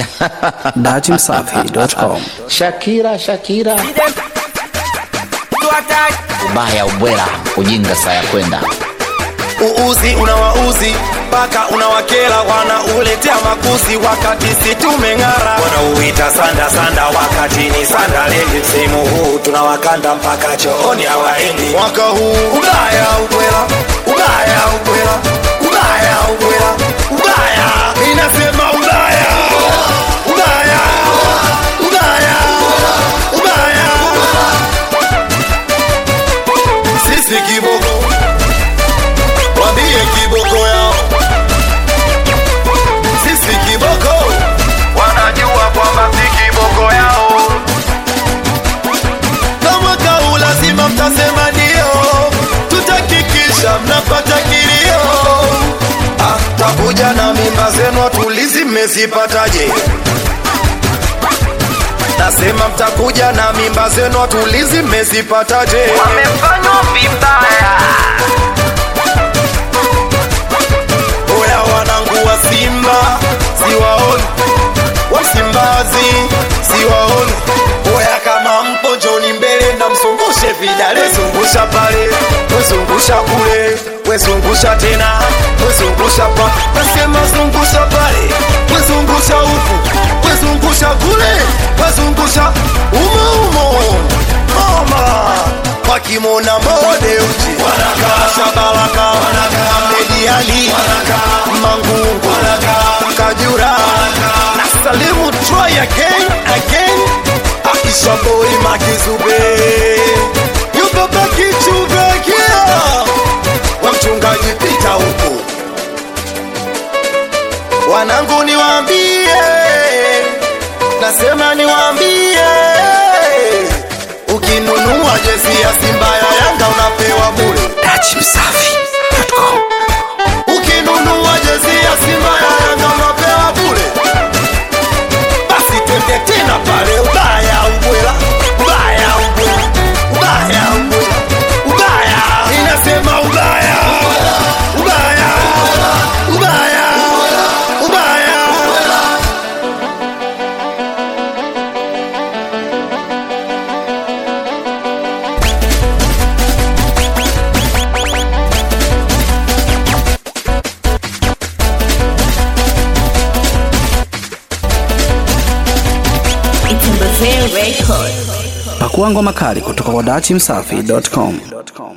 dachimsafi.com. Shakira ubaya ubwela ujinga saa ya kwenda uuzi unawauzi paka unawakela wanauletea makuzi wakati si tumeng'ara wanauita sanda wakati ni sanda lenge simu huu tunawakanda mpaka chooni hawaendi mwaka huu ubaya ubwela inasema ubaya sisi kiboko wambie kiboko yao sisi kiboko wanajua kwamba si kiboko yao kama kau lazima mtasema ndio tutakikisha mnapata kilio takuja na mimba zenu tulizi mmezipataje nasema mtakuja na mimba zenu tulizi mmezipataje wamefanywa vibaya oya wanangu wa Simba siwaoni Wasimbazi siwaoni oya kama mpo njoni mbele na msungushe vidale zungusha pale wezungusha kule wezungusha tena wezungusha pa nasema zungusha pale wezungusha huku wezungusha kule wezungusha umo mama wakimona mode uchi wanakaa Shabalaka wanakaa Mediali wanakaa Mangungu wanakaa Kajura na Salimu try again Akisha boy Makizube yuko baki chuvekia wa mchungaji pita huku wanangu niwaambie nasema niwaambie ukinunua jezi ya Simba ya Yanga unapewa bure dachimsafi.com. ukinunua jezi ya Simba ya Yanga unapewa bure basi twende tena pale ubaya ubwela inasema ubaya Pakua ngoma kali kutoka kwa dachimsafi.com.